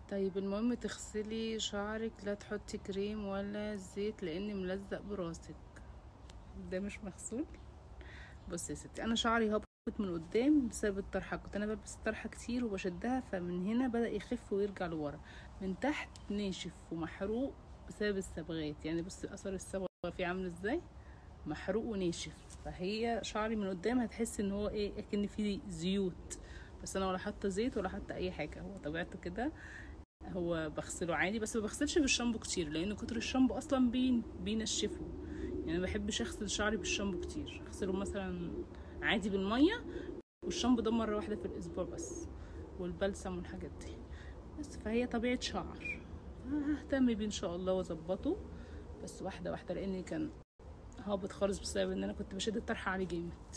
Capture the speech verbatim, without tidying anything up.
طيب المهم تغسلي شعرك، لا تحطي كريم ولا زيت لان ملزق براسك. ده مش مغسول. بصي يا ستي، انا شعري هبط من قدام بسبب الطرحه، كنت انا بلبس الطرحه كتير وبشدها، فمن هنا بدأ يخف ويرجع لورا. من تحت ناشف ومحروق بسبب الصبغات، يعني بصي اثر الصبغه فيه عامل ازاي، محروق وناشف. فهي شعري من قدام هتحس ان هو ايه، اكن فيه زيوت، بس انا ولا حاطه زيت ولا حاطه اي حاجه، هو طبيعته كده. هو بغسله عادي، بس ما بغسلش بالشامبو كتير لان كتر الشامبو اصلا بين بينشفه. يعني ما بحبش اغسل شعري بالشامبو كتير، اغسله مثلا عادي بالميه، والشامبو ده مره واحده في الاسبوع بس، والبلسم والحاجات دي بس. فهي طبيعه شعر، ههتم بيه ان شاء الله واظبطه، بس واحده واحده، لاني كان هابط خالص بسبب ان انا كنت بشد الطرحه عليه جامد.